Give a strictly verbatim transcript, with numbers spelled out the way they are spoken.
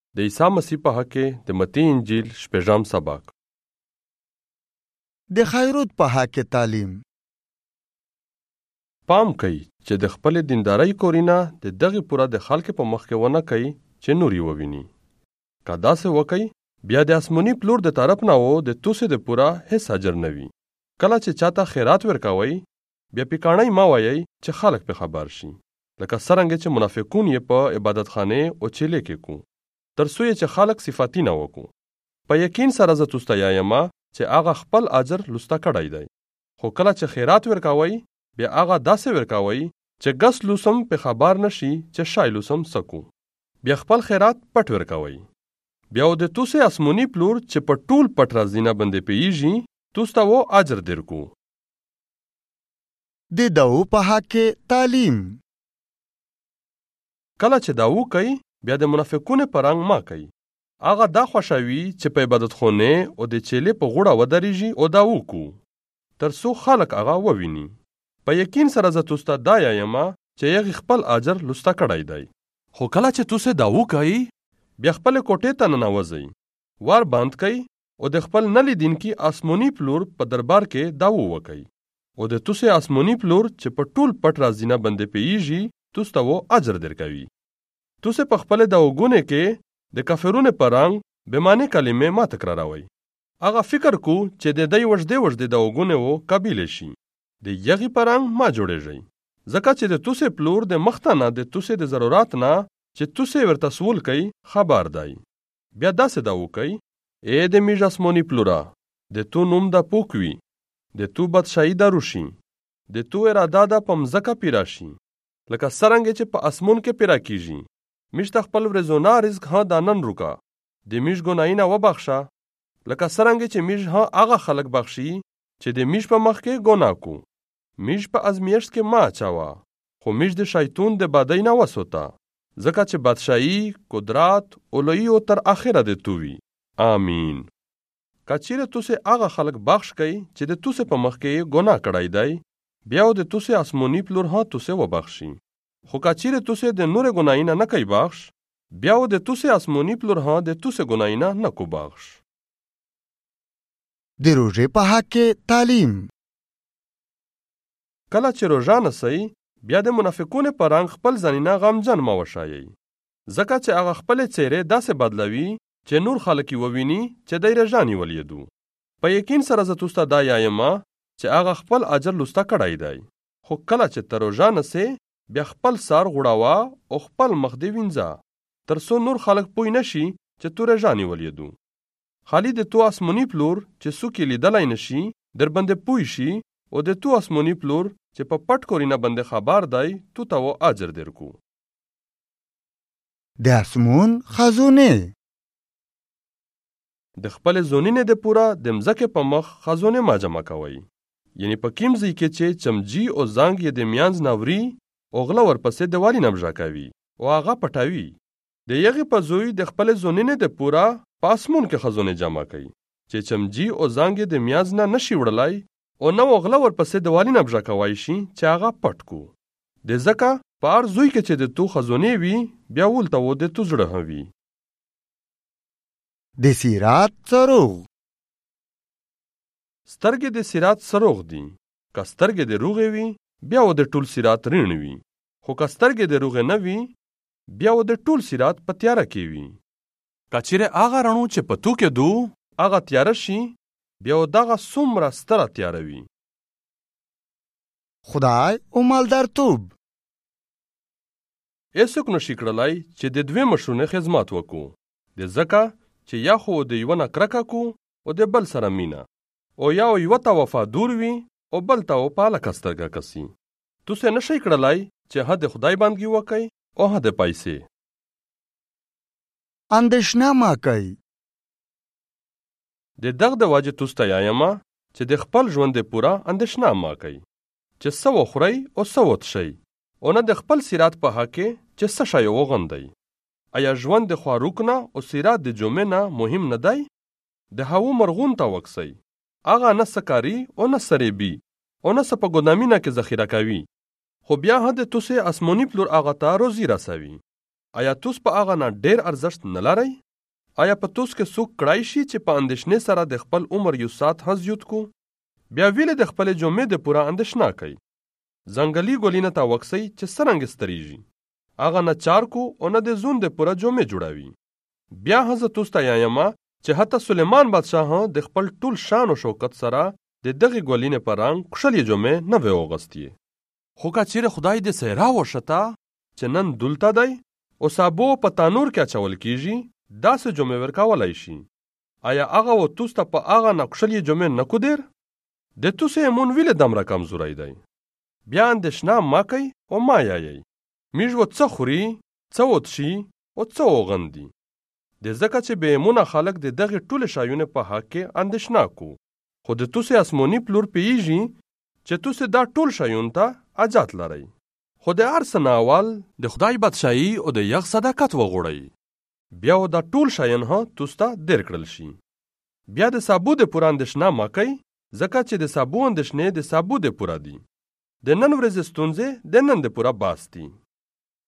د عیسی مسیح په حق کې د متی انجیل شپږم سبق. د خیرود په حق کې تعلیم. پام کوي چې د خپل دیندارۍ کورینه د دغه پورا د خلک په مخ کې ونه کوي چې نوري وویني. که داسې وکړي بیا د آسماني پلور د طرف نه و د توسې د پورا هیڅ اجر نه وي. کله چې چاته خیرات ورکوي بیا پیکانۍ ما وایي چې خلک په خبر شي، لکه څرنګه چې منافقون یې په عبادتخانه او چیلې کې کو تر څو چې خلک صفاتی نه وکړو. په یقین سره زه تاسو ته وایم چې هغه خپل اجر لسته کړی دی. خو کله چې خیرات ورکوي بیا هغه داسې ورکوي چې ګس لوسم په خبر نشي چې شای لوسم سکو. بیا خپل خیرات پټ ورکوي. بیا د توسه آسماني پلور چې په ټول پټ رازینه باندې پیږي تاسو ته و اجر درکو. د داو په حق کې تعلیم. کله چې داو کوي بیا د منافقونو پرنګ ما کوي. هغه دا خوشوي چې په عبادتخانه او د چيلې په غوړه ودرېږي او دا وکړو تر څو خلک هغه وویني. په یقین سره زه تاسو ته دا وایم چې یغ خپل اجر لسته کړی دی. خو کله چې تاسو دا وکړي بیا خپل کوټې ته ننوځي، وار بند کړئ او د خپل نلی دین کې آسماني پلور په دربار کې دا وکړي او د تاسو آسماني پلور چې په ټول پټ رازینه باندې پیږي تاسو ته و اجر درکوي. تاسو په خپل د وګونه کې د کافرونو پرنګ به معنی کلمې ما تکراروي. هغه فکر کو چې د دې وجدې وجدې د وګونه وو قبیله شي. د یغي پرنګ ما جوړېږي. ځکه چې د تاسو پلور د مختنه د تاسو د ضرورت نه چې تاسو ورته سوال کوي خبر دی. بیا داسې دا وکي اې د میج آسماني پلورا د تو نوم د پوکوي د تو بادشاہي دروشي د تو اراده د پمزکه پیراشي لکه څرنګه چې په اسمون کې پیرا کیږي. میش خپل ورزونا رزق ها دانن روکا د میش ګناینه وبخښه لکه څرنګه چې میش ها هغه خلک بخشي چې د میش په مخ کې ګناه کو. میش په ازمیښت کې ما چاوا خو میش د شیطان د بدای نه وسوتا ځکه چې بادشاہي قدرت اولوی او تر اخره د تووي. آمین. کچیره تاسو هغه خلک بخش کړئ چې د تاسو په مخ کې ګناه کړی دی بیا د تاسو آسماني پلور ها تاسو وبخشي. خو کچیره تاسو د نور ګناینه نه کوي بخش بیا د تاسو آسماني پلور ها د تاسو ګناینه نه کو بخش. د روزې په حق کې تعلیم. کله چې روزه نسئ بیا د منافقونو پرنګ خپل ځانینه غمجن ما وشایي ځکه چې هغه خپل چهره داسې بدلوي چې نور خلک وویني چې دای رجانی ولیدو. په یقین سره زه تاسو ته دا وایم چې هغه خپل اجر لسته کړی دی. خو کله چې تر روزه نسئ بیا خپل سر غړاوه او خپل مخ دی وینځه تر څو نور خلک پوی نشي چې تو رجانی ولیدو. خالی د تو آسماني پلور چې څوک لیدلای نشي در باندې پوی شي او د تو آسماني پلور چې په پټ کورینه باندې خبر دی تو ته و اجر درکو. د اسمون خزونه. د خپل زونینه د پورا د مزکه په مخ خزونه ما جمع کوي. یعنی په کیم ځای کې چې چمجی او زنګ یې د میانز ناوري او غلا ورپسې د والی نمجا کوي او هغه پټاوي. د یغه په زوی د خپل زونینه د پورا په اسمون کې خزونه جمع کوي چې چمجی او زنګ د میانز نه نشي وړلای او نو غلا ورپسې د والی نمجا کوي شي چې هغه پټ کو. د زکه په ار زوی کې چې د تو خزونه وي بیا ولته و د تو زړه هوي. د سیرات سروغ. سترګې د سیرات سروغ دي. که سترګې د روغې وي بیا و د ټول سیرات رین وي. خو که سترګې د روغې نه وي بیا و د ټول سیرات په تیاره کې وي. کچیره هغه رڼو چې په تو کې دو هغه تیاره شي بیا و دغه څومره ستره تیاره وي. خدای او مالدارتوب. هیڅوک نشي کړلی چې د دوی مشرونه خدمت وکړو د ځکه چې یا خو د یو نه کرکه کو او د بل سره مینا او یا یو ته وفادار وي او بل ته په لکه سترګه کسي. تاسو نشئ کړلی چې حد خدای باندې وکړي او حد پیسې. اندېښنه ما کوي. د دغه د واجب تاسو ته وایم چې د خپل ژوند پورا اندېښنه ما کوي چې څه وخورئ او څه وڅښئ او نه د خپل سیرات په حق کې چې څه شی وغوندئ. آیا ژوند د خواروک نه او سیرات د جمعې نه مهم نه دی؟ د هوا مرغون ته وکسئ. هغه نه سکاري او نه سریبي او نه په ګدامینه کې ذخیره کوي خو بیا هم د تاسو آسماني پلور هغه ته روزي رسوي. آیا توس په هغه نه ډیر ارزښت نه لرئ؟ آیا په توس کې څوک کړای شي چې په اندېښنې سره د خپل عمر یو ساعت هم زیات کو؟ بیا ویلې د خپلې جمعې د پوره اندېښنه کوي. ځنګلي ګلینه ته وکسئ چې څرنګه ستریږي. هغه نه چار کو او نه د زون د پوره جمعې جوړوي. بیا هم زه توس ته یایم چې حتی سلیمان بادشاه هم د خپل ټول شان او شوکت سره د دغې ګلینې په رنګ کښلې جمعې نه وی اغوستې. خو که چیرې خدای دې سیرا وشته چې نن دلته دی او سابو په تانور کې اچول کیږي، داسې جمعې ورکولی شي. آیا هغه و توس ته په هغه نه کښلې جمعې نه کودیر؟ د توس ایمون ویلې دمره کمزوری دی. بیا اندېښنه مه کوئ او مه یایئ. میږ و څه خوري، څه وڅښي او څه وغندي. د ځکه چې بې ایمونه خلک د دغې ټولې شیانو په حق کې اندېښنه کو. خو د توسې آسماني پلور پوهېږي چې توسې دا ټول شیانو ته حاجت لرئ. خو د هر څه نه اول د خدای بادشاهي او د یغ صداقت وغواړئ. بیا و دا ټول شیان هم توس ته در کړل شي. بیا د سابو د پوره اندېښنه مه کوئ، ځکه چې د سابو اندېښنې د سابو د پوره دي. د نن ورځې ستونزې د نن د پوره باس دي.